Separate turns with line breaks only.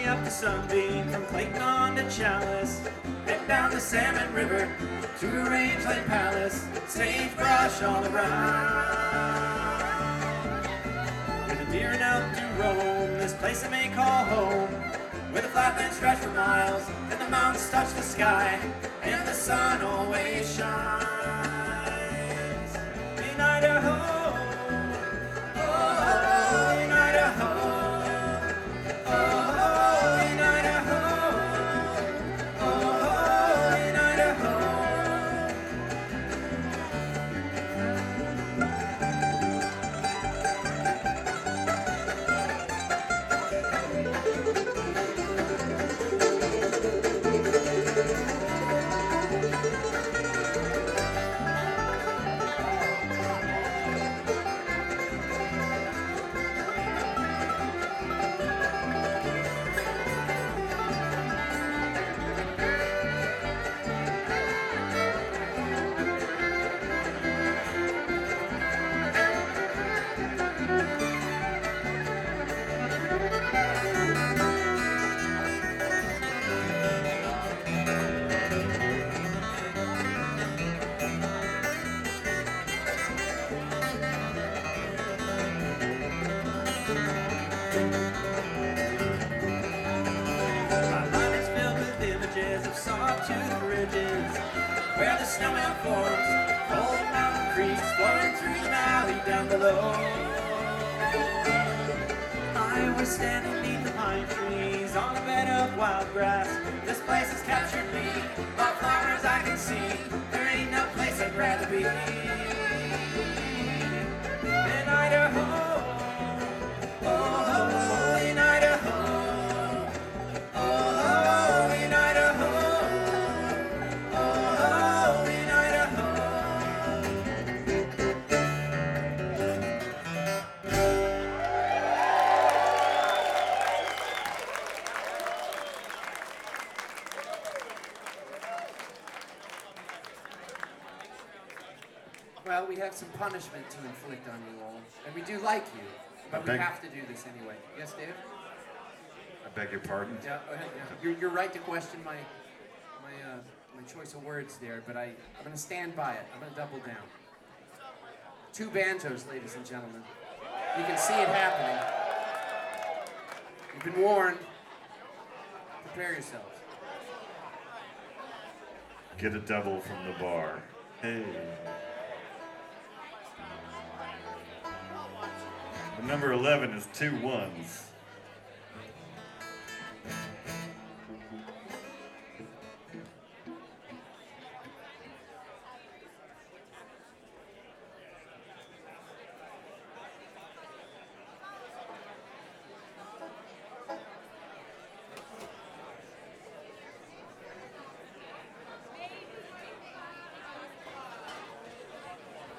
up the Sunbeam from Clayton on to Chalice. Head down the Salmon River to a Rangeland Palace. Sagebrush all around. With a deer and elk to roam, this place I may call home. Where the flatlands stretch for miles, and the mountains touch the sky, and the sun always shines. In Idaho. Where the snowmelt forms, cold mountain creeks flowing through the valley down below. I was standing beneath the pine trees on a bed of wild grass. This place has captured me, all flowers I can see. There ain't no place I'd rather be in Idaho. Oh, in Idaho. Oh, in Idaho.
Well, we have some punishment to inflict on you all, and we do like you, but we have to do this anyway. Yes, Dave?
I beg your pardon?
Yeah, you're right to question my choice of words there, but I'm going to stand by it. I'm going to double down. 2 banjos, ladies and gentlemen. You can see it happening. You've been warned. Prepare yourselves.
Get a double from the bar. Hey. The number 11 is 2 1s.